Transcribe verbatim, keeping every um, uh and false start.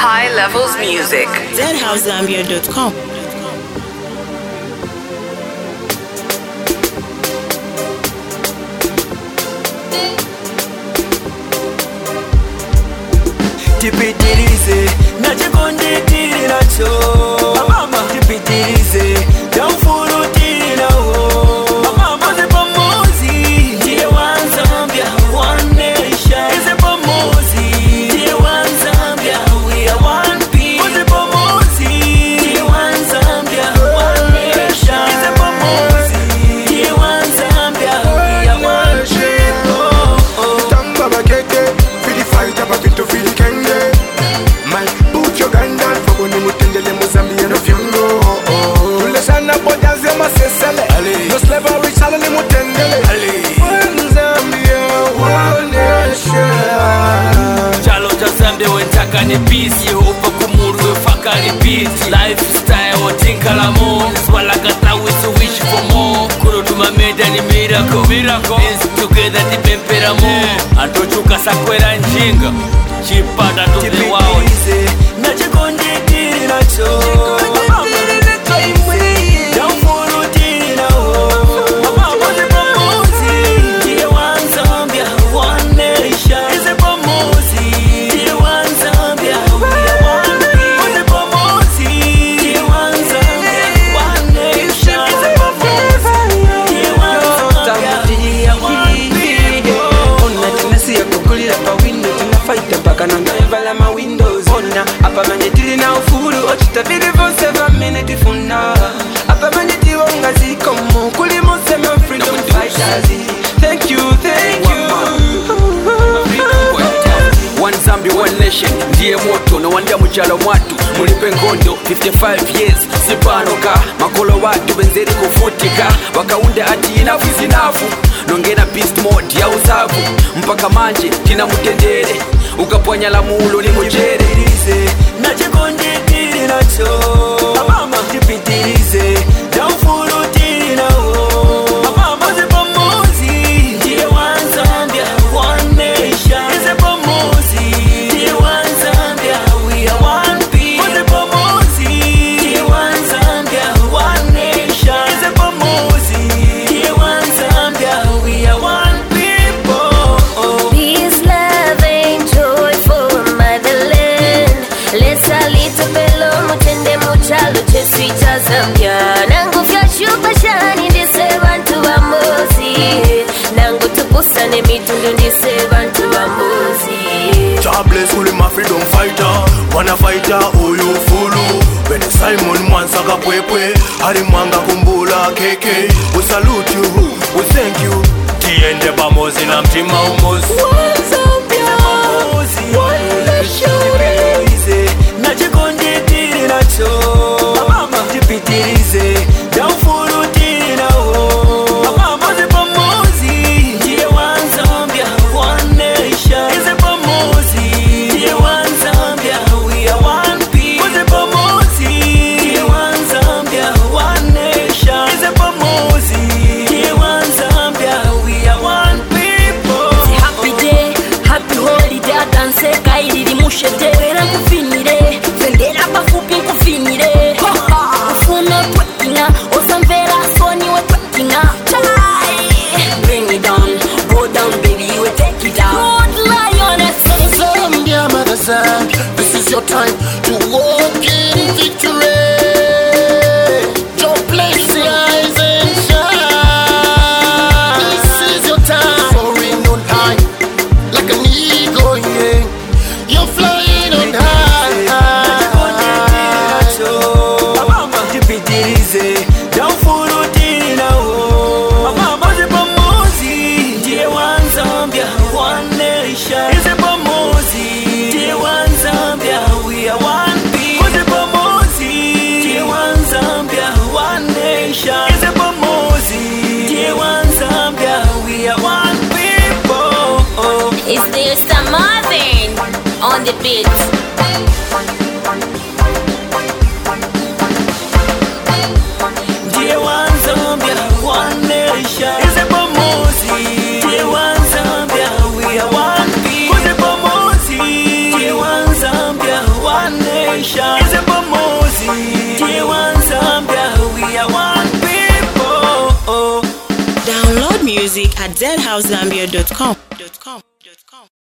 High Levels Music. Z house zambia dot com. Tipitirize nachikonde nacho mama tipitirize yaufurutiri nawo mama zepamozi ndiye wanzambia one nation zepamozi ndiye wanzambia we are one people zepamozi ndiye wanzambia one nation zepamozi ndiye wanzambia we are one people tamba bakete fili fight abapito fili kenge my put your gun down for when you mutendele Mozambique no fyungo tule sana bojazi ya masesele no slavery sala ni mutendele Mozambique one nation chalo cha Zambia wentaka ni peace yehova kumuru wefaka repeat lifestyle otinkala mo swala kata we wish for more kuro tumameda ni miracle miracle is together tipempera mo atochuka sakwera njinga chipata tuze wao nachikonde tiri nacho apa manetili na ufuru ochitabiri vose vameneti funa apa maneti wonga zikomo kuli mose ma freedom fighters thank you thank you one Zambia one nation ndiye moto no wanda mujalo mwatu mulipe ngondo fifty-five years sipanoka makolo watu benzeri kufutika wakaunda ati inafu zinafu nongena beast mode ya uzavu mpaka manje tina mutendere ukapwanya la mulo ni mujere nachikonde tiri nacho mama tipitirize daufuru tiri nawo mama zepamozi ndiye wanzambia one nation zepamozi ndiye wanzambia we are one people zepamozi ndiye wanzambia one nation zepamozi ndiye wanzambia we are one people peace love and joy for motherland let's a little bello mutende muchalo chesita Zambia nangu vyashupa shani ndise bantu bamozi nangu tupusane mitundu ndise bantu bamozi jobless uli ma freedom fighter wana fighter uyu fulu Bene Simon mwansaka pwepwe hari mwanga kumbula keke we salute you we thank you tiende bamozi na mtima umozi nachikonde tiri nacho mama tipitirize daufuru tiri nawo mama zepamozi ndiye wanzambia one nation zepamozi ndiye wanzambia we are one people zepamozi ndiye wanzambia one nation zepamozi ndiye wanzambia we are one people happy day happy holiday dance kairi mushete wera kufinire vendera bafupi kufinire ufuna twakinga osamvera soni we twakinga bring it down go down baby we take it down good lioness Zambia mother side this is your time to walk in victory your place rise and shine this is your time soaring on high like an eagle yeah you're flying on high mama tipitirize daufuru tiri nawo mama zepamozi ndiye wanzambia one nation zepamozi ndiye wanzambia we are one people zepamozi ndiye wanzambia one nation zepamozi ndiye wanzambia we are one people it's the Star Marvin on the beat ndiye wanzambia one nation zepamozi ndiye wanzambia we are one people zepamozi ndiye wanzambia one nation is a Bamosi. Tier one Zambia, we are one people. Download music at z house zambia dot com.